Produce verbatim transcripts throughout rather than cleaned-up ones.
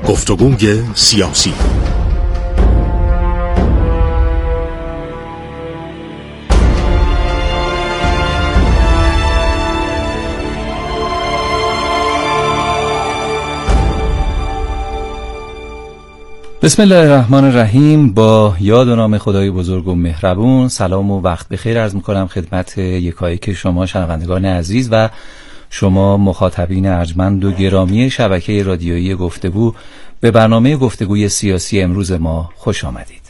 گفتگوی سیاسی. بسم الله الرحمن الرحیم. با یاد و نام خدای بزرگ و مهربون سلام و وقت بخیر عرض می‌کنم خدمت یکایک شما شنوندگان عزیز و شما مخاطبین ارجمند و گرامی شبکه رادیویی گفتگو به برنامه گفتگوی سیاسی امروز ما خوش آمدید.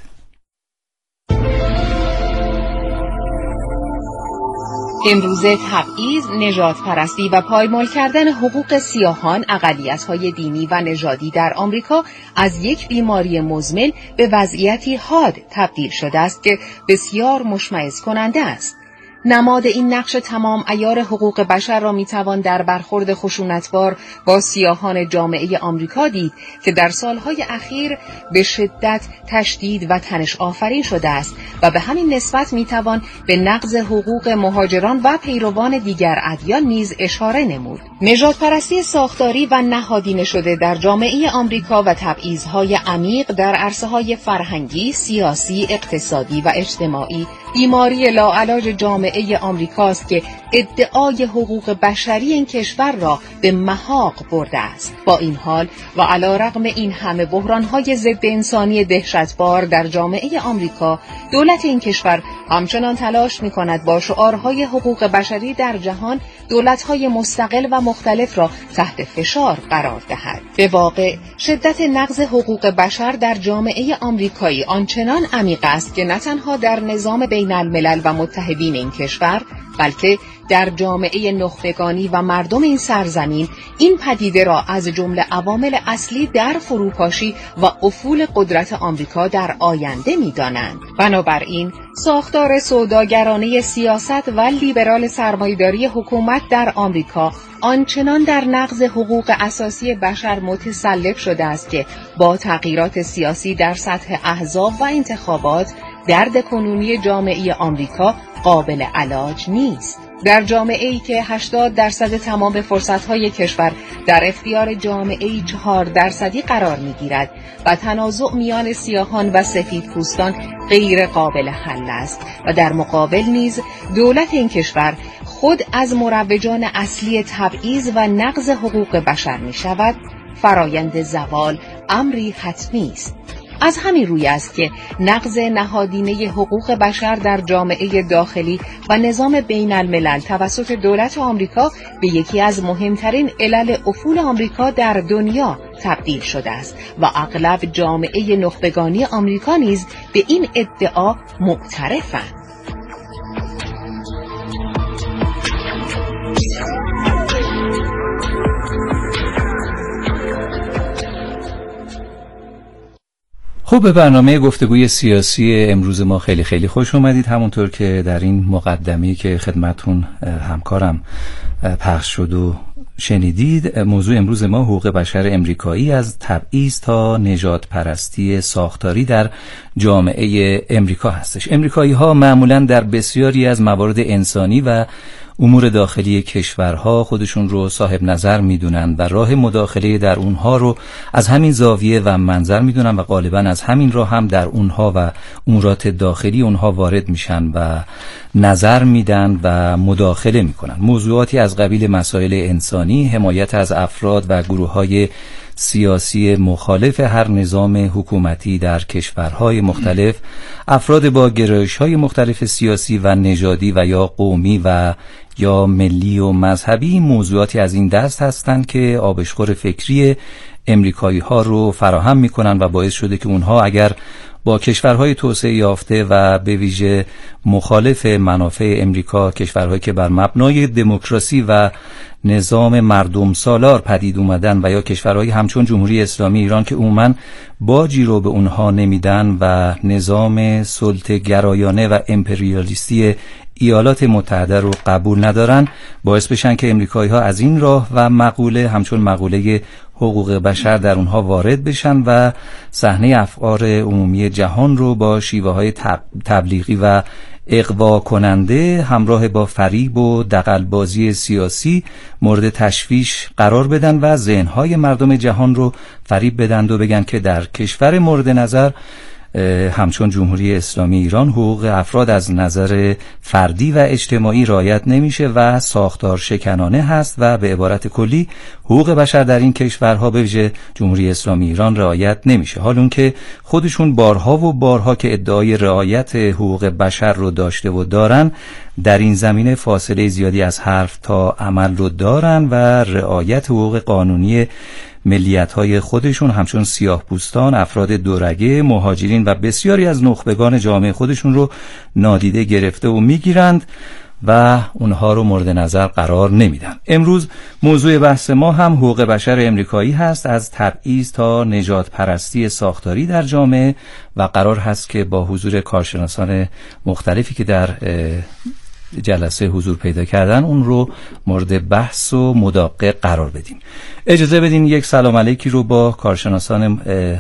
امروزه تبعیض، نژاد پرستی و پایمال کردن حقوق سیاهان، اقلیت‌های دینی و نژادی در آمریکا از یک بیماری مزمن به وضعیتی حاد تبدیل شده است که بسیار مشمئز کننده است. نماد این نقش تمام عیار حقوق بشر را میتوان در برخورد خشونتبار با سیاهان جامعه آمریکا دید که در سالهای اخیر به شدت تشدید و تنش آفرین شده است و به همین نسبت میتوان به نقض حقوق مهاجران و پیروان دیگر ادیان نیز اشاره نمود. نژادپرستی ساختاری و نهادینه شده در جامعه آمریکا و تبعیض‌های عمیق در عرصه‌های فرهنگی، سیاسی، اقتصادی و اجتماعی بیماری لاعلاج جامعه آمریکاست که ادعای حقوق بشری این کشور را به محاق برده است. با این حال و علی رغم این همه بحران‌های ضد انسانی دهشتبار در جامعه آمریکا، دولت این کشور همچنان تلاش می‌کند با شعارهای حقوق بشری در جهان دولت‌های مستقل و مختلف را تحت فشار قرار دهد. به واقع شدت نقض حقوق بشر در جامعه آمریکایی آنچنان عمیق است که نه تنها در نظام بین الملل و متحدین این کشور، بلکه در جامعه نخبگانی و مردم این سرزمین این پدیده را از جمله عوامل اصلی در فروپاشی و افول قدرت آمریکا در آینده می‌دانند. بنابراین ساختار سوداگرانه سیاست و لیبرال سرمایه‌داری حکومت در آمریکا آنچنان در نقض حقوق اساسی بشر متسلب شده است که با تغییرات سیاسی در سطح احزاب و انتخابات درد کنونی جامعه آمریکا قابل علاج نیست. در جامعه‌ای که هشتاد درصد تمام فرصت‌های کشور در اختیار جامعه‌ای چهار درصدی قرار می‌گیرد و تنازع میان سیاهان و سفیدپوستان غیر قابل حل است و در مقابل نیز دولت این کشور خود از مروجان اصلی تبعیض و نقض حقوق بشر می‌شود، فرایند زوال امری حتمی است. از همین روی است که نقض نهادینه حقوق بشر در جامعه داخلی و نظام بین الملل توسط دولت آمریکا به یکی از مهمترین علل افول آمریکا در دنیا تبدیل شده است و اغلب جامعه نخبگانی آمریکا نیز به این ادعا معترفند. خب به برنامه گفتگوی سیاسی امروز ما خیلی خیلی خوش اومدید. همونطور که در این مقدمه‌ای که خدمتون همکارم پخش شد و شنیدید، موضوع امروز ما حقوق بشر امریکایی از تبعیض تا نژاد پرستی ساختاری در جامعه امریکا هستش. امریکایی ها معمولاً در بسیاری از موارد انسانی و امور داخلی کشورها خودشون رو صاحب نظر میدونن و راه مداخله در اونها رو از همین زاویه و منظر میدونن و غالبا از همین راه هم در اونها و امورات داخلی اونها وارد میشن و نظر میدن و مداخله میکنن. موضوعاتی از قبیل مسائل انسانی، حمایت از افراد و گروه‌های سیاسی مخالف هر نظام حکومتی در کشورهای مختلف، افراد با گرایش‌های مختلف سیاسی و نژادی و یا قومی و یا ملی و مذهبی، موضوعاتی از این دست هستند که آبشخور فکری امریکایی ها رو فراهم میکنن و باعث شده که اونها اگر با کشورهای توسعه یافته و به ویژه مخالف منافع امریکا، کشورهایی که بر مبنای دموکراسی و نظام مردم سالار پدید اومدن و یا کشورهایی همچون جمهوری اسلامی ایران که عموماً باجی رو به اونها نمیدن و نظام سلطه گرایانه و امپریالیستی ایالات متحده رو قبول ندارن، باعث بشن که امریکایی ها از این راه و مقوله همچون مقوله حقوق بشر در اونها وارد بشن و صحنه افکار عمومی جهان رو با شیوه های تبلیغی و اغوا کننده همراه با فریب و دغل‌بازی سیاسی مورد تشویش قرار بدن و ذهن‌های مردم جهان رو فریب بدن و بگن که در کشور مورد نظر همچون جمهوری اسلامی ایران حقوق افراد از نظر فردی و اجتماعی رعایت نمیشه و ساختار شکنانه هست و به عبارت کلی حقوق بشر در این کشورها به ویژه جمهوری اسلامی ایران رعایت نمیشه، حال اون که خودشون بارها و بارها که ادعای رعایت حقوق بشر رو داشته و دارن، در این زمینه فاصله زیادی از حرف تا عمل رو دارن و رعایت حقوق قانونی ملیت‌های خودشون همچون سیاه‌پوستان، افراد دورگه، مهاجرین و بسیاری از نخبگان جامعه خودشون رو نادیده گرفته و میگیرند و اونها رو مورد نظر قرار نمیدن. امروز موضوع بحث ما هم حقوق بشر امریکایی هست، از تبعیض تا نژاد پرستی ساختاری در جامعه، و قرار هست که با حضور کارشناسان مختلفی که در جلسه حضور پیدا کردن اون رو مورد بحث و مداقه قرار بدیم. اجازه بدین یک سلام علیکی رو با کارشناسان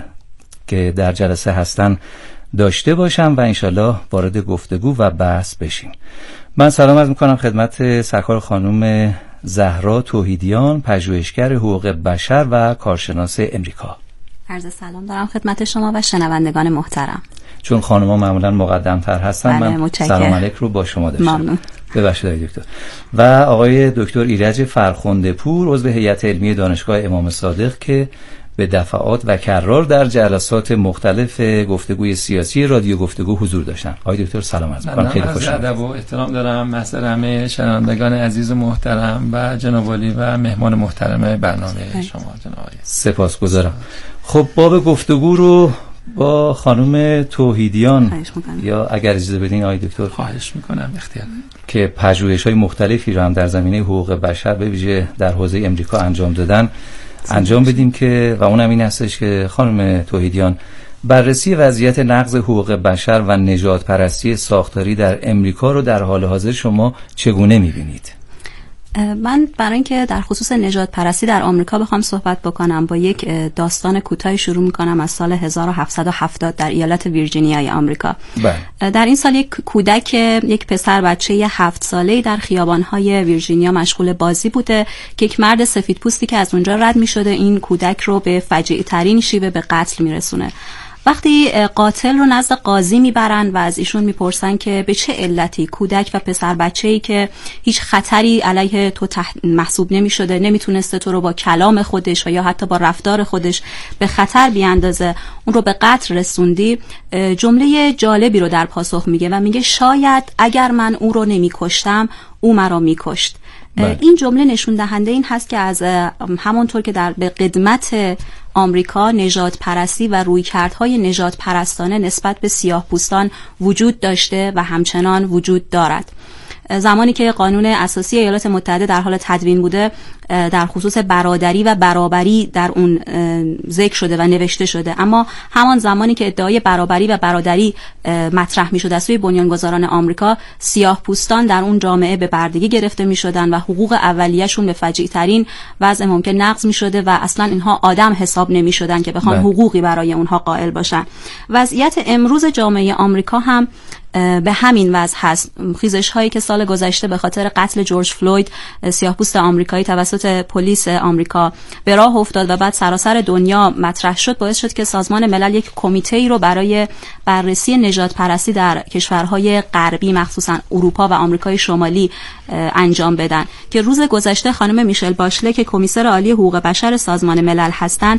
که در جلسه هستن داشته باشم و انشالله وارد گفتگو و بحث بشیم. من سلام عرض میکنم خدمت سرکار خانم زهرا توحیدیان، پژوهشگر حقوق بشر و کارشناس امریکا. عرض سلام دارم خدمت شما و شنوندگان محترم. چون خانم‌ها معمولا مقدم‌تر هستن، بله، من متشکر. سلام علیک رو با شما داشتم. ممنون. ببخشید دکتر. و آقای دکتر ایرج فرخنده پور، عضو هیئت علمی دانشگاه امام صادق که به دفعات و کرار در جلسات مختلف گفتگوی سیاسی رادیو گفتگو حضور داشتن. آقای دکتر سلام عرض می‌کنم، خیلی خوشحالم. ادب و احترام دارم محضر همه شنوندگان عزیز و محترم و جناب عالی و مهمان محترم برنامه شما جناب عالی. سپاسگزارم. خب باب گفتگو رو با خانم توحیدیان یا اگر اجازه بدین آقای دکتر خواهش میکنم اختیار که پژوهش‌های مختلفی رو هم در زمینه حقوق بشر به ویژه در حوزه امریکا انجام دادن انجام بدیم که و اونم این هستش که خانم توحیدیان بررسی وضعیت نقض حقوق بشر و نژاد پرستی ساختاری در امریکا رو در حال حاضر شما چگونه می‌بینید؟ من برای اینکه در خصوص نژاد پرستی در آمریکا بخوام صحبت بکنم با یک داستان کوتاهی شروع میکنم از سال هزار و هفتصد و هفتاد در ایالت ویرجینیای آمریکا. بله. در این سال یک کودک، یک پسر بچه هفت ساله‌ای در خیابان‌های ویرجینیا مشغول بازی بوده که یک مرد سفیدپوستی که از اونجا رد میشده این کودک رو به فجیع ترین شیوه به قتل میرسونه. وقتی قاتل رو نزد قاضی میبرن و از ایشون میپرسن که به چه علتی کودک و پسر بچه‌ای که هیچ خطری علیه تو محسوب نمیشده، نمیتونسته تو رو با کلام خودش و یا حتی با رفتار خودش به خطر بیاندازه، اون رو به قتل رسوندی، جمله جالبی رو در پاسخ میگه و میگه شاید اگر من او رو نمیکشتم او مرا میکشت. بله. این جمله نشون دهنده این هست که از همونطور که در به قدمت آمریکا نژاد پرستی و رویکردهای نژاد پرستانه نسبت به سیاه‌پوستان وجود داشته و همچنان وجود دارد. زمانی که قانون اساسی ایالات متحده در حال تدوین بوده در خصوص برادری و برابری در اون ذکر شده و نوشته شده، اما همان زمانی که ادعای برابری و برادری مطرح می شده از سوی بنیانگذاران آمریکا، سیاه پوستان در اون جامعه به بردگی گرفته می شدن و حقوق اولیه‌شون به فجیع ترین وضع ممکن نقض می شده و اصلا اینها آدم حساب نمی شدن که بخوان حقوقی برای اونها قائل باشن. وضعیت امروز جامعه آمریکا هم به همین وضع هست. خیزش هایی که سال گذشته به خاطر قتل جورج فلوید سیاه‌پوست آمریکایی توسط پلیس آمریکا به راه افتاد و بعد سراسر دنیا مطرح شد، باعث شد که سازمان ملل یک کمیته‌ای رو برای بررسی نژاد پرستی در کشورهای غربی مخصوصا اروپا و آمریکای شمالی انجام بدن که روز گذشته خانم میشل باشله که کمیسر عالی حقوق بشر سازمان ملل هستند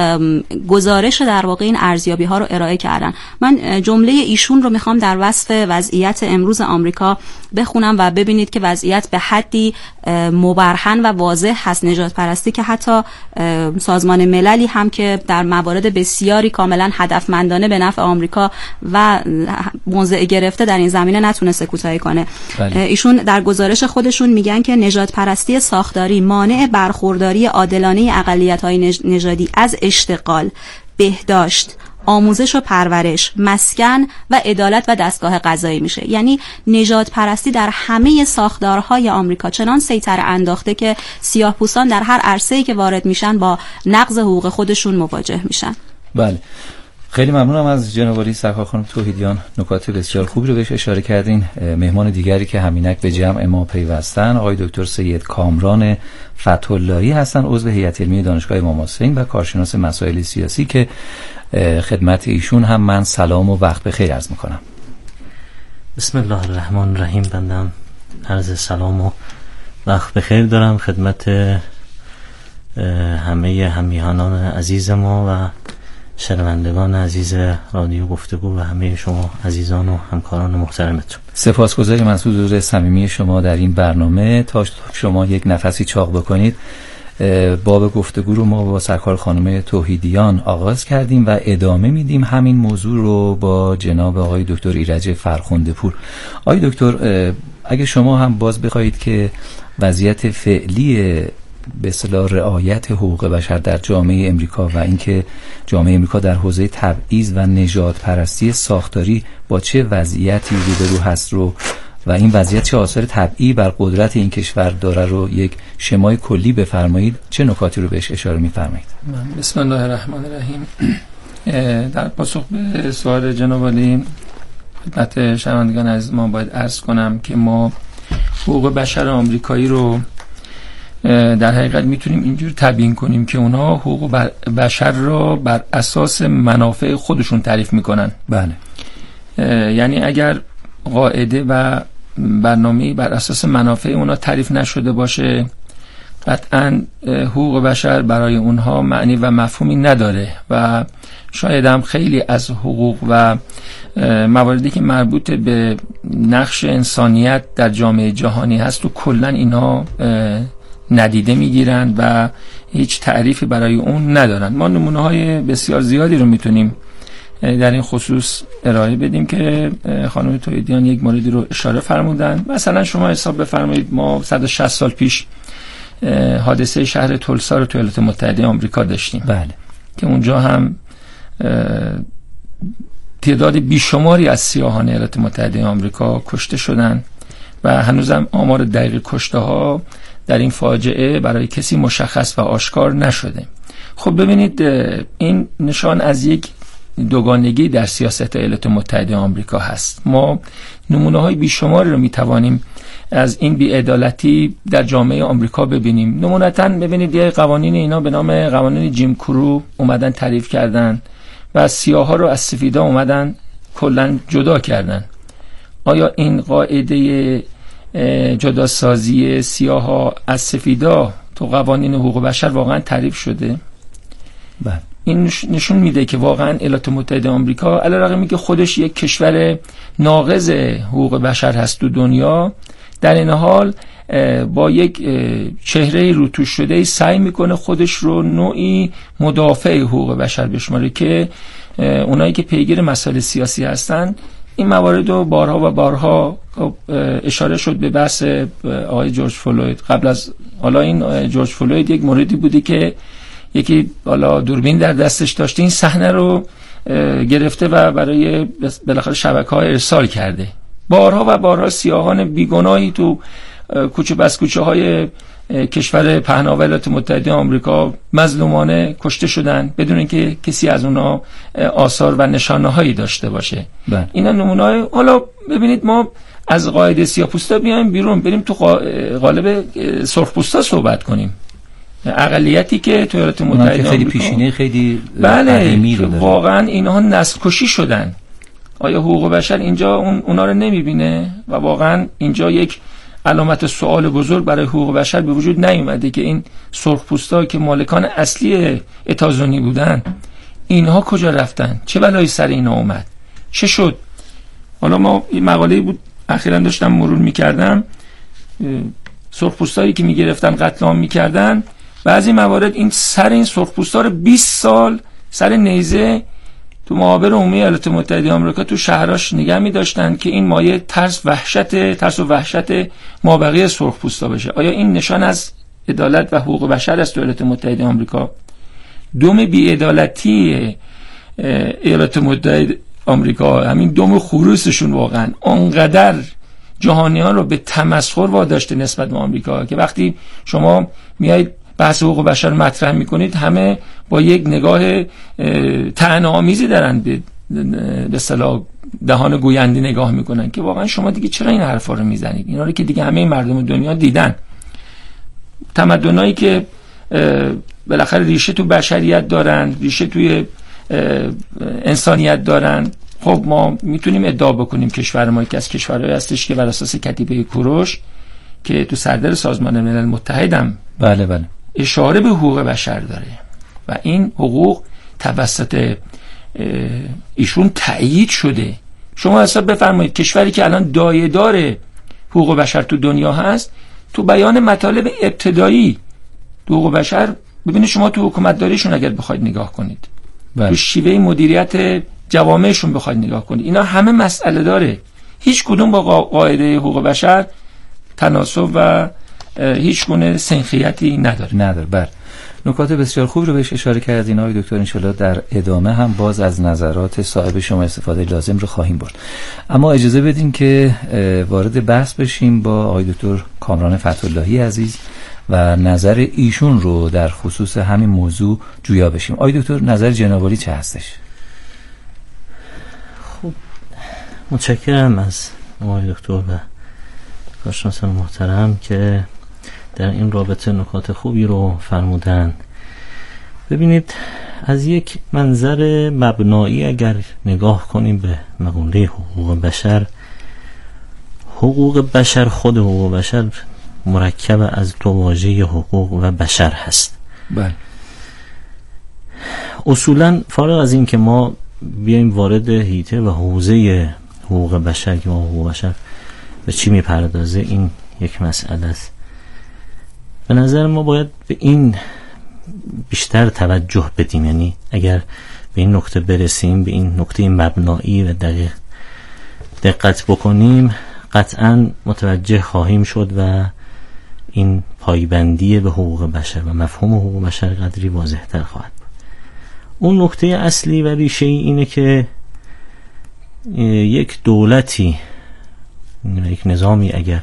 گزارش در واقع این ارزیابی ها رو ارائه کردن. من جمله ایشون رو میخوام در وصف وضعیت امروز آمریکا بخونم و ببینید که وضعیت به حدی مبرهن و واضح هست نژاد پرستی که حتی سازمان مللی هم که در موارد بسیاری کاملا هدفمندانه به نفع آمریکا و موضع گرفته در این زمینه نتونسته کوتاهی کنه. بله. ایشون در گزارش خودشون میگن که نژاد پرستی ساختاری مانع برخورداری عادلانه اقلیت‌های نژادی از اشتغال، بهداشت، آموزش و پرورش، مسکن و عدالت و دستگاه قضایی میشه. یعنی نژاد پرستی در همه ساختارهای آمریکا چنان سیطره انداخته که سیاه‌پوستان در هر عرصه‌ای که وارد میشن با نقض حقوق خودشون مواجه میشن. بله. خیلی ممنونم از جناب عالی سرکار خانم توحیدیان، نکات بسیار خوبی رو بهش اشاره کردین. مهمان دیگری که همینک به جمع ما پیوستن آقای دکتر سید کامران فتح‌اللهی هستن، عضو هیئت علمی دانشگاه امام حسین و کارشناس مسائل سیاسی، که خدمت ایشون هم من سلام و وقت بخیر عرض میکنم. بسم الله الرحمن الرحیم. بندم عرض سلام و وقت بخیر دارم خدمت همه همیهنان عزیز ما و شنوندگان عزیز رادیو گفتگو و همه شما عزیزان و همکاران محترمتون. سپاسگزاریم از حضور صمیمی شما در این برنامه. تا شما یک نفسی چاق بکنید، باب گفتگو رو ما با سرکار خانم توحیدیان آغاز کردیم و ادامه میدیم همین موضوع رو با جناب آقای دکتر ایرج فرخنده پور. آقای دکتر، اگه شما هم باز بخواهید که وضعیت فعلی به اصطلاح رعایت حقوق بشر در جامعه امریکا و اینکه جامعه امریکا در حوزه تبعیض و نژاد پرستی ساختاری با چه وضعیتی روبرو هست رو و این وضعیت چه آثار طبیعی بر قدرت این کشور داره رو یک شمای کلی بفرمایید، چه نکاتی رو بهش اشاره می‌فرمایید؟ بسم الله الرحمن الرحیم. در پاسخ به سوال جناب عالی خدمت شنوندگان عزیز ما باید عرض کنم که ما حقوق بشر آمریکایی رو در حقیقت میتونیم اینجور تبیین کنیم که اونا حقوق بشر را بر اساس منافع خودشون تعریف میکنن. بله. یعنی اگر قاعده و برنامه‌ای بر اساس منافع اونا تعریف نشده باشه، قطعاً حقوق بشر برای اونها معنی و مفهومی نداره و شاید هم خیلی از حقوق و مواردی که مربوط به نقش انسانیت در جامعه جهانی هست و کلاً اینا ندیده میگیرن و هیچ تعریفی برای اون ندارن. ما نمونه های بسیار زیادی رو میتونیم در این خصوص ارائه بدیم که خانم توحیدیان یک موردی رو اشاره فرمودن. مثلا شما حساب بفرمایید ما صد و شصت سال پیش حادثه شهر تولسا رو تو ایالات متحده آمریکا داشتیم. بله. که اونجا هم تعداد بیشماری از سیاهان ایالات متحده آمریکا کشته شدن و هنوزم آمار دقیق کشته ها در این فاجعه برای کسی مشخص و آشکار نشده. خب ببینید، این نشان از یک دوگانگی در سیاست ایالات متحده آمریکا هست. ما نمونه های بیشماری رو میتوانیم از این بی‌عدالتی در جامعه آمریکا ببینیم. نمونتاً ببینید یه قوانین اینا به نام قوانین جیم کرو اومدن تعریف کردن و سیاها رو از سفیدا اومدن کلاً جدا کردن. آیا این قاعده جداسازی سیاها از سفیدا تو قوانین حقوق بشر واقعا تعریف شده؟ بله. این نشون میده که واقعا ایالات متحده آمریکا علیرغم اینکه خودش یک کشور ناقض حقوق بشر هست تو دنیا، در این حال با یک چهره روتوش شده سعی میکنه خودش رو نوعی مدافع حقوق بشر بشماره که اونایی که پیگیر مسائل سیاسی هستن این موارد رو بارها و بارها اشاره شد به بحث آقای جورج فلوید. قبل از حالا این جورج فلوید یک موردی بودی که یکی حالا دوربین در دستش داشته، این صحنه رو گرفته و برای بالاخره شبکه‌ها ارسال کرده. بارها و بارها سیاهان بیگناهی تو کوچه بس کوچه های کشور پهناور ایالات متحده آمریکا مظلومانه کشته شدن بدون اینکه کسی از اونا آثار و نشانه‌هایی داشته باشه. بله. اینا نمونه‌های. حالا ببینید ما از قاعده سیاه‌پوستا بیایم بیرون، بریم تو قالب سرخپوستا صحبت کنیم. اقلیتی که تو ایالات متحده خیلی پیشینه خیلی قدیمی رو داره. واقعا اینها نسل کشی شدن. آیا حقوق بشر اینجا اون اونا رو نمیبینه؟ و واقعا اینجا یک علامت سوال بزرگ برای حقوق بشر به وجود نیومده که این سرخپوستا که مالکان اصلی اتازونی بودن اینها کجا رفتن؟ چه بلایی سر اینا اومد؟ چه شد؟ حالا ما این مقاله‌ای بود اخیراً داشتم مرور می‌کردم، سرخپوستایی که می‌گرفتن قتل عام می‌کردن، بعضی موارد این سر این سرخپوستا رو بیست سال سر نیزه تو معابر عمومی ایالات متحده آمریکا تو شهراش نگه می‌داشتن که این مایه ترس وحشت ترس و وحشت مابقی سرخپوستا بشه. آیا این نشان از عدالت و حقوق بشر است تو ایالات متحده آمریکا؟ دوم بی‌عدالتی ایالات متحده آمریکا، همین دوم خروسشون واقعا انقدر جهانیان رو به تمسخر واداشته نسبت به آمریکا که وقتی شما میایید بحث حقوق بشر مطرح میکنید همه با یک نگاه طعنه‌آمیزی دارن به به اصطلاح دهان گوینده نگاه میکنن که واقعا شما دیگه چرا این حرفا رو میزنید؟ اینا رو که دیگه همه مردم دنیا دیدن. تمدنایی که بالاخره ریشه تو بشریت دارن، ریشه توی انسانیت دارن، خب ما میتونیم ادعا بکنیم کشور ما یکی از کشورهایی هستش که بر اساس کتیبه کوروش که تو سردر سازمان ملل متحدم بله بله اشاره به حقوق بشر داره و این حقوق توسط ایشون تأیید شده. شما حساب بفرمایید کشوری که الان دایه‌دار حقوق بشر تو دنیا هست، تو بیان مطالب ابتدایی حقوق بشر ببینید شما تو حکومتداریشون اگر بخواید نگاه کنید بله. تو شیوه مدیریت جوامعشون بخواید نگاه کنید، اینا همه مسئله داره، هیچ کدوم با قاعده حقوق بشر تناسب و هیچ گونه سنخیتی نداره نداره بله. نکات بسیار خوب رو بهش اشاره کردین آقای دکتر، انشالله در ادامه هم باز از نظرات صاحب شما استفاده لازم رو خواهیم برد. اما اجازه بدین که وارد بحث بشیم با آقای دکتر کامران فتح‌اللهی عزیز و نظر ایشون رو در خصوص همین موضوع جویا بشیم. آقای دکتر نظر جناب عالی چه هستش؟ خب متشکرم از آقای دکتر و کارشناسان محترم که در این رابطه نکات خوبی رو فرمودن. ببینید از یک منظر مبنایی اگر نگاه کنیم به مقوله حقوق بشر، حقوق بشر خود حقوق بشر مرکب از دو واژه حقوق و بشر هست. بله. اصولا فارغ از این که ما بیایم وارد حیطه و حوزه حقوق بشر که ما حقوق بشر به چی میپردازه این یک مسئله است. به نظر ما باید به این بیشتر توجه بدیم، یعنی اگر به این نکته برسیم، به این نکته مبنایی و دقیق دقت بکنیم قطعا متوجه خواهیم شد و این پایبندی به حقوق بشر و مفهوم حقوق بشر قدری واضح تر خواهد بود. اون نکته اصلی و ریشه ای اینه که یک دولتی، یک نظامی اگر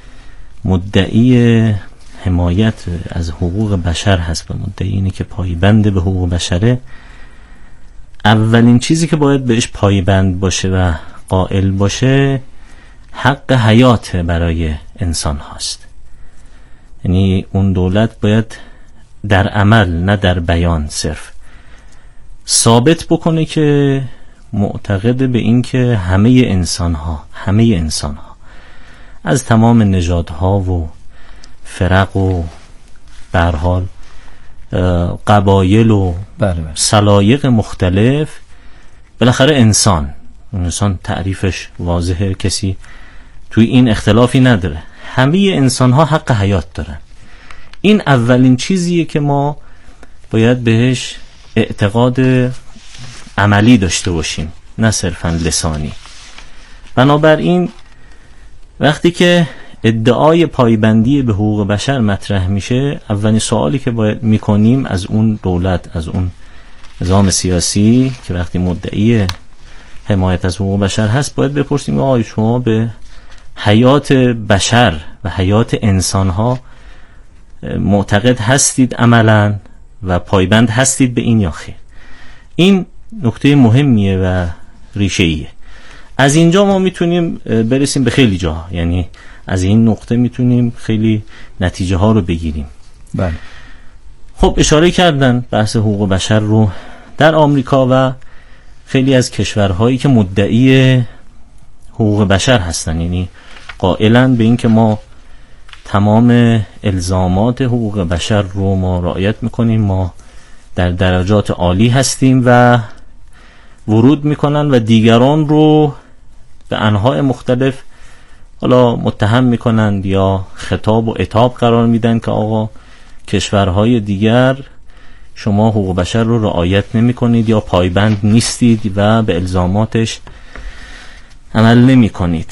مدعی حمایت از حقوق بشر هست و مدعی اینه که پایبند به حقوق بشره، اولین چیزی که باید بهش پایبند باشه و قائل باشه حق حیات برای انسان هاست. یعنی اون دولت باید در عمل نه در بیان صرف ثابت بکنه که معتقد به این که همه انسان ها همه انسان ها از تمام نژادها و فرق و به هر حال قبایل و سلایق مختلف، بالاخره انسان انسان تعریفش واضحه، کسی توی این اختلافی نداره، همه انسان ها حق حیات دارن. این اولین چیزیه که ما باید بهش اعتقاد عملی داشته باشیم نه صرفا لسانی. بنابراین وقتی که ادعای پایبندی به حقوق بشر مطرح میشه، اولین سوالی که باید میکنیم از اون دولت، از اون نظام سیاسی که وقتی مدعی حمایت از حقوق بشر هست، باید بپرسیم آیا شما به حیات بشر و حیات انسانها معتقد هستید عملاً و پایبند هستید به این یا خیر؟ این نکته مهمیه و ریشه‌ایه. از اینجا ما میتونیم برسیم به خیلی جا، یعنی از این نقطه میتونیم خیلی نتیجه ها رو بگیریم. بله. خب اشاره کردن بحث حقوق بشر رو در آمریکا و خیلی از کشورهایی که مدعی حقوق بشر هستن، یعنی قائلن به این که ما تمام الزامات حقوق بشر رو ما رعایت میکنیم، ما در درجات عالی هستیم و ورود میکنن و دیگران رو به انواع مختلف حالا متهم میکنند یا خطاب و عتاب قرار میدن که آقا کشورهای دیگر شما حقوق بشر رو رعایت نمی کنید یا پایبند نیستید و به الزاماتش عمل نمی کنید.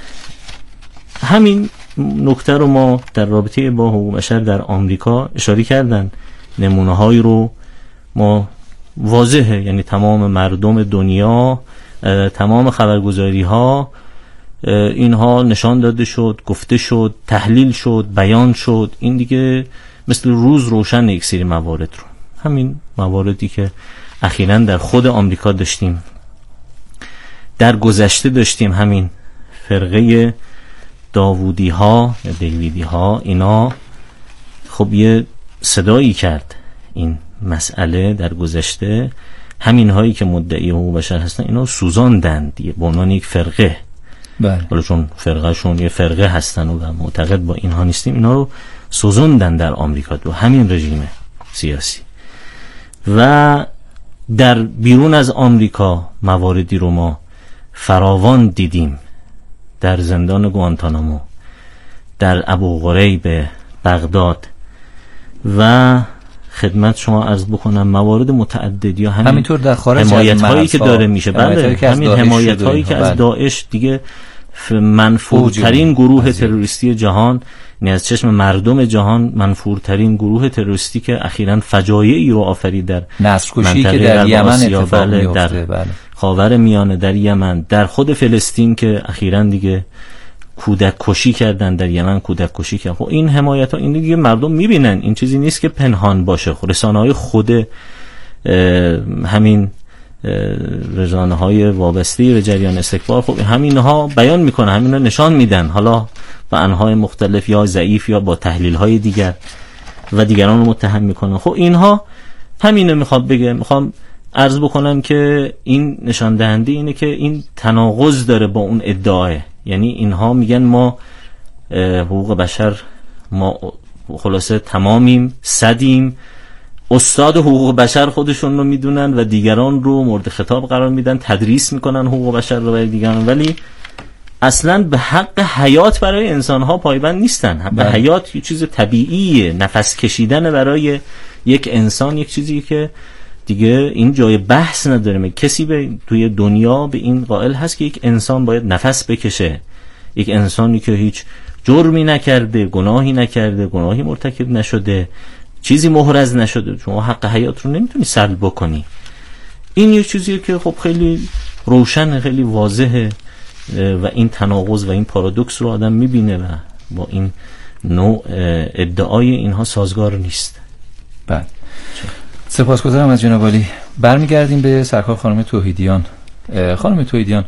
همین نکته رو ما در رابطه با حقوق بشر در آمریکا اشاره کردن، نمونه هایی رو ما واضحه، یعنی تمام مردم دنیا، تمام خبرگزاری ها اینها نشان داده شد، گفته شد، تحلیل شد، بیان شد. این دیگه مثل روز روشن یک سری موارد رو، همین مواردی که اخیراً در خود آمریکا داشتیم، در گذشته داشتیم، همین فرقه داوودی ها یا دیویدی ها، اینا خب یه صدایی کرد این مسئله در گذشته. همین هایی که مدعی حقوق بشر هستن اینا سوزاندند به عنوان یک فرقه. بله. حالا چون فرقه شون یه فرقه هستن و معتقد با اینها نیستیم، اینا رو سوزاندن در آمریکا دو همین رژیم سیاسی. و در بیرون از آمریکا مواردی رو ما فراوان دیدیم، در زندان گوانتانامو، در ابو غریب بغداد و خدمت شما عرض بکنم موارد متعددی یا همین همینطور در خارج حمایت هایی که داره میشه. بله همین حمایت هایی که از داعش دیگه منفورترین گروه تروریستی جهان، یعنی از چشم مردم جهان منفورترین گروه تروریستی که اخیراً فجایعی رو آفرید در نسل‌کشی که در یمن اتفاق میفته، در خاور میانه، در یمن، در خود فلسطین که اخیراً دیگه کودک کشی کردن، در یمن کودک کشی کردن. خب این حمایت ها این دیگه مردم میبینن، این چیزی نیست که پنهان باشه. خب رسانه های خود همین رسانه های وابسته به جریان استکبار خب همین ها بیان میکنن، همین ها نشان میدن، حالا با انواع مختلف یا ضعیف یا با تحلیل های دیگر و دیگران رو متهم میکنن. خب اینها همینه میخواد بگه. میخوام عرض بکنم که این نشان دهنده اینه که این تناقض داره با اون ادعاه. یعنی اینها میگن ما حقوق بشر ما خلاصه تمامیم، صدیم، استاد حقوق بشر خودشون رو میدونن و دیگران رو مورد خطاب قرار میدن، تدریس میکنن حقوق بشر رو برای دیگران، ولی اصلا به حق حیات برای انسانها پایبند نیستن. به حیات یه چیز طبیعیه، نفس کشیدن برای یک انسان یک چیزی که دیگه این جای بحث نداره. کسی به توی دنیا به این قائل هست که یک انسان باید نفس بکشه، یک انسانی که هیچ جرمی نکرده، گناهی نکرده، گناهی مرتکب نشده، چیزی محرز نشده، شما حق حیات رو نمیتونی سلب بکنی. این یه چیزیه که خب خیلی روشن، خیلی واضحه و این تناقض و این پارادوکس رو آدم میبینه و با این نوع ادعای اینها سازگار نیست. بله، سپاسگزارم از جناب عالی. برمیگردیم به سرکار خانم توحیدیان. خانم توحیدیان،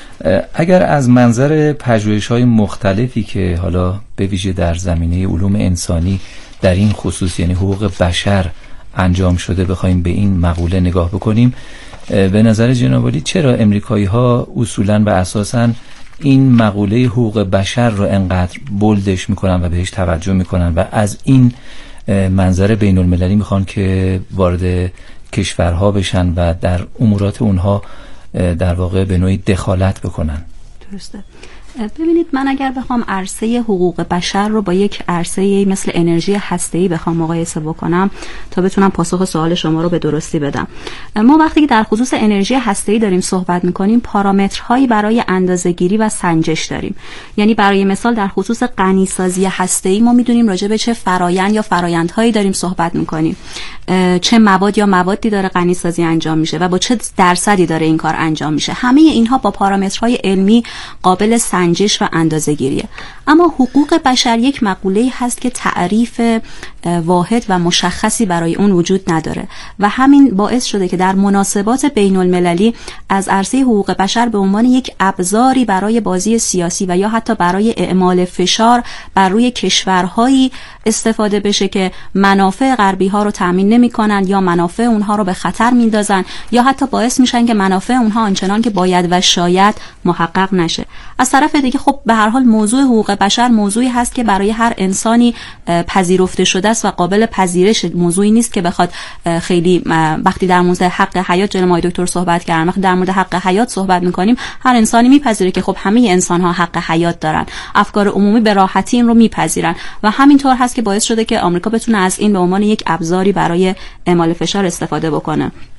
اگر از منظر پژوهش‌های مختلفی که حالا به ویژه در زمینه علوم انسانی در این خصوص یعنی حقوق بشر انجام شده بخوایم به این مقوله نگاه بکنیم، به نظر جناب عالی چرا امریکایی‌ها اصولاً و اساساً این مقوله حقوق بشر رو انقدر بولدش میکنن و بهش توجه میکنن و از این منظر بین المللی میخوان که وارد کشورها بشن و در امورات اونها در واقع به نوعی دخالت بکنن؟ درسته. ببینید، من اگر بخوام عرصه حقوق بشر رو با یک عرصه مثل انرژی هسته‌ای بخوام مقایسه بکنم تا بتونم پاسخ سوال شما رو به درستی بدم، ما وقتی که در خصوص انرژی هسته‌ای داریم صحبت می‌کنیم پارامترهایی برای اندازه‌گیری و سنجش داریم. یعنی برای مثال در خصوص غنی‌سازی هسته‌ای ما می‌دونیم راجع به چه فرایند یا فرایندهایی داریم صحبت می‌کنیم، چه مواد یا موادی داره غنی‌سازی انجام میشه و با چه درصدی داره این کار انجام میشه. همه اینها با پارامترهای علمی قابل سنجش و اندازه‌گیریه. اما حقوق بشر یک مقوله‌ای هست که تعریف واحد و مشخصی برای اون وجود نداره و همین باعث شده که در مناسبات بین المللی از عرصه حقوق بشر به عنوان یک ابزاری برای بازی سیاسی و یا حتی برای اعمال فشار بر روی کشورهایی استفاده بشه که منافع غربی ها رو تامین نمی‌کنن یا منافع اونها رو به خطر میندازن یا حتی باعث میشن که منافع اونها آنچنان که باید و شاید محقق نشه. از طرف دیگه خب به هر حال موضوع حقوق بشر موضوعی هست که برای هر انسانی پذیرفته شده است و قابل پذیرش. موضوعی نیست که بخواد خیلی وقتی در مورد حق حیات جناب آقای دکتر صحبت کردن، وقتی در مورد حق حیات صحبت می‌کنیم هر انسانی میپذیره که خب همه انسان‌ها حق حیات دارن. افکار عمومی به راحتی این رو میپذیرن و همینطور هست که باعث شده که آمریکا بتونه از این به عنوان یک ابزاری برای اعمال فشار استفاده بکنه.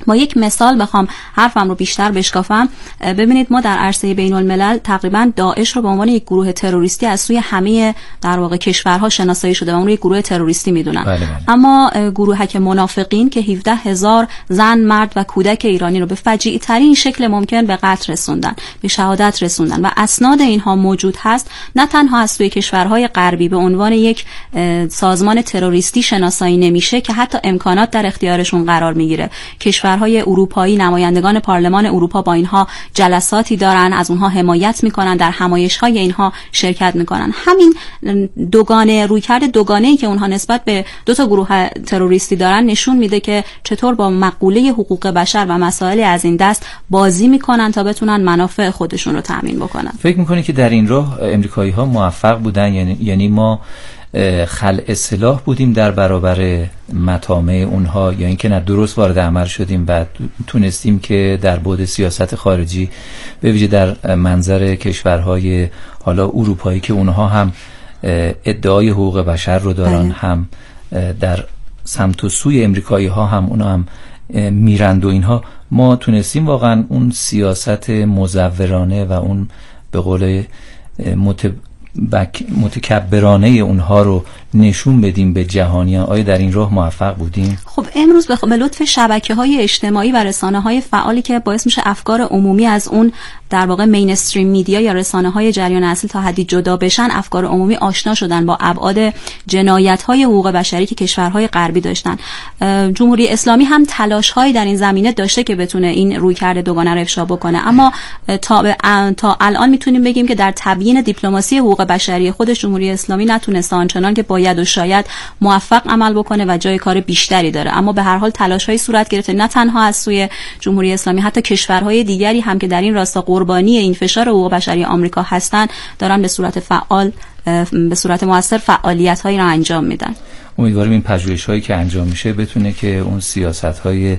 با یک مثال بخوام حرفم رو بیشتر بشکافم، ببینید ما در عرصه بین الملل تقریبا داعش رو به عنوان یک گروه تروریستی از سوی همه در واقع کشورها شناسایی شده و اون رو یک گروه تروریستی میدونن. بله بله. اما گروهک منافقین که هفده هزار زن، مرد و کودک ایرانی رو به فجیع ترین شکل ممکن به قتل رسوندن، به شهادت رسوندن و اسناد اینها موجود هست، نه تنها از سوی کشورهای غربی به عنوان یک سازمان تروریستی شناسایی نمیشه که حتی امکانات در اختیارشون قرار میگیره. کشورهای اروپایی، نمایندگان پارلمان اروپا با اینها جلساتی دارن، از اونها حمایت میکنن، در همایش‌های اینها شرکت میکنن. همین دوگانه رویکرد دوگانه‌ای که اونها نسبت به دو تا گروه تروریستی دارن نشون میده که چطور با مقوله حقوق بشر و مسائل از این دست بازی میکنن تا بتونن منافع خودشون رو تامین بکنن. فکر میکنی که در این راه امریکایی‌ها موفق بودن؟ یعنی یعنی ما خلع سلاح بودیم در برابر مطامع اونها، یا اینکه نه درست وارد عمل شدیم و تونستیم که در بعد سیاست خارجی به ویژه در منظر کشورهای حالا اروپایی که اونها هم ادعای حقوق بشر رو دارن، بله. هم در سمت و سوی امریکایی ها هم اونا هم میرند و اینها، ما تونستیم واقعا اون سیاست مزورانه و اون به قول مت متکبرانه اونها رو نشون بدیم به جهانیان؟ آیا در این راه موفق بودیم؟ خب امروز به لطف شبکه‌های اجتماعی و رسانه‌های فعالی که باعث میشه افکار عمومی از اون در واقع مینستریم میدیا یا رسانه‌های جریان اصلی تا حدی جدا بشن، افکار عمومی آشنا شدن با ابعاد جنایت‌های حقوق بشری که کشورهای غربی داشتن. جمهوری اسلامی هم تلاش‌هایی در این زمینه داشته که بتونه این رویکرد دوگانه رو افشا بکنه، اما تا تا الان میتونیم بگیم که در تبیین دیپلماسی حقوق بشری خودش جمهوری اسلامی نتونسته آنچنان که باید و شاید موفق عمل بکنه و جای کار بیشتری داره. اما به هر حال تلاش‌های صورت گرفته، نه تنها از سوی جمهوری اسلامی، حتی کشورهای دیگری هم که در این راستا قربانی این فشار حقوق بشری آمریکا هستن دارن به صورت فعال به صورت موثر فعالیت‌هایی را انجام میدن. امیدواریم این پژوهش‌هایی که انجام میشه بتونه که اون سیاست‌های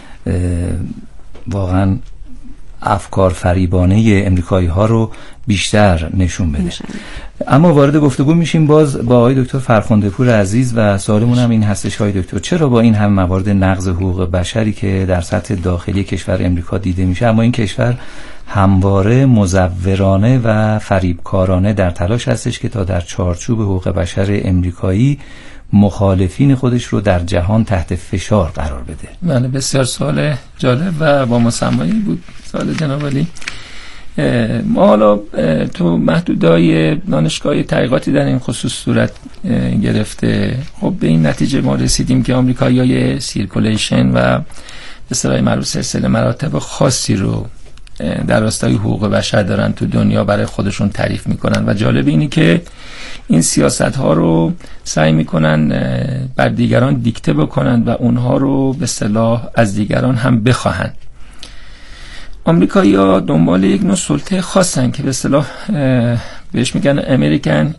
واقعا افکار فریبانه امریکایی ها رو بیشتر نشون بده. نشون. اما وارد گفتگو میشیم باز با آقای دکتر فرخنده پور عزیز و سوالمون هم این هستش آقای دکتر، چرا با این همه موارد نقض حقوق بشری که در سطح داخلی کشور امریکا دیده میشه، اما این کشور همواره مزورانه و فریبکارانه در تلاش هستش که تا در چارچوب حقوق بشر امریکایی مخالفین خودش رو در جهان تحت فشار قرار بده؟ بله، بسیار سوال جالب و با مسمایی بود سوال جناب علی. ما حالا تو محدودهای دانشگاهی تحقیقاتی در این خصوص صورت گرفته، خب به این نتیجه ما رسیدیم که آمریکایی‌های سیرکولیشن و به اصطلاح معروف سلسله مراتب خاصی رو در راستای حقوق بشر دارن تو دنیا برای خودشون تعریف میکنن و جالب اینی که این سیاست ها رو سعی میکنن بر دیگران دیکته بکنن و اونها رو به اصطلاح از دیگران هم بخواهن. آمریکایی‌ها دنبال یک نوع سلطه خاصن که به اصطلاح بهش میگن امریکن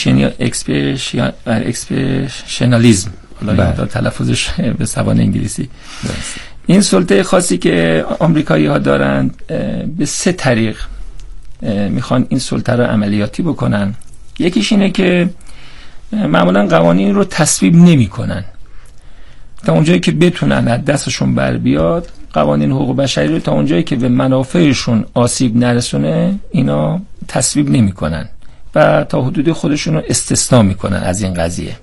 اکسپشنالیسم، حالا تلفظش به زبان انگلیسی. این سلطه خاصی که آمریکایی‌ها دارن به سه طریق میخوان این سلطه رو عملیاتی بکنن. یکیش اینه که معمولا قوانین رو تصویب نمی کنن تا اونجایی که بتونن از دستشون بر بیاد، قوانین حقوق بشری رو تا اونجایی که به منافعشون آسیب نرسونه اینا تصویب نمی کنن و تا حدود خودشون رو استثنا می کنن از این قضیه.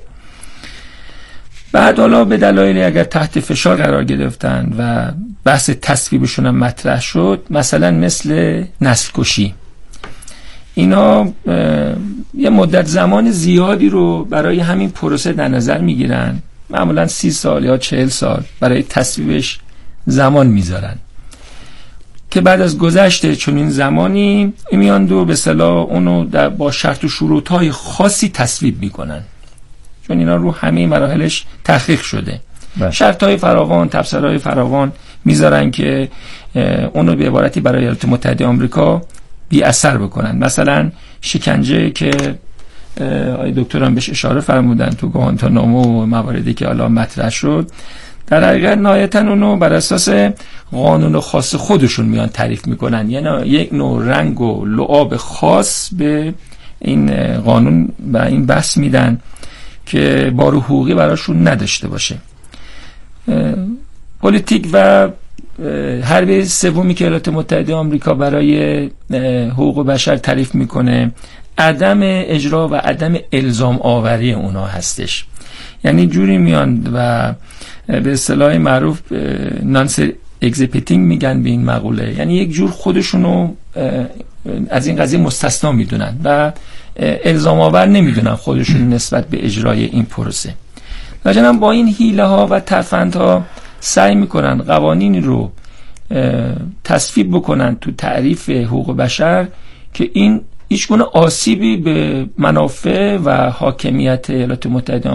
بعد حالا به دلایلی اگر تحت فشار قرار گرفتن و بحث تصویبشون هم مطرح شد، مثلا مثل نسل کشی، اینا یه مدت زمان زیادی رو برای همین پروسه در نظر میگیرن، معمولا سی سال یا چهل سال برای تصویبش زمان میذارن که بعد از گذشت چنین زمانی میان دو به اصطلاح اونو با شرط و شروطهای خاصی تصویب میکنن، چون اینا رو همه مراحلش تحقیق شده. شرطهای فراوان، تبصره‌های فراوان میذارن که اونو به عبارتی برای ایالات متحده آمریکا بی اثر بکنن. مثلا شکنجه که آقای دکتر هم بهش اشاره فرمودن تو گوانتانامو و مواردی که الان مطرح شد، در حقیقت نهایتاً اونو بر اساس قانون خاص خودشون میان تعریف میکنن، یعنی یک نوع رنگ و لعاب خاص به این قانون و این بحث میدن که بار حقوقی براشون نداشته باشه. پلیتیک و حرب سومی که ایالات متحده آمریکا برای حقوق بشر تعریف میکنه عدم اجرا و عدم الزام آوری اونا هستش. یعنی جوری میان و به اصطلاح معروف نانس اگزیپیتینگ میگن به این مقوله، یعنی یک جور خودشونو از این قضیه مستثنا میدونن و الزام آور نمیدونن خودشون نسبت به اجرای این پروسه. لکن با این حیله ها و ترفندها سعی میکنن قوانینی رو تصویب بکنن تو تعریف حقوق بشر که این هیچ گونه آسیبی به منافع و حاکمیت ایالات متحده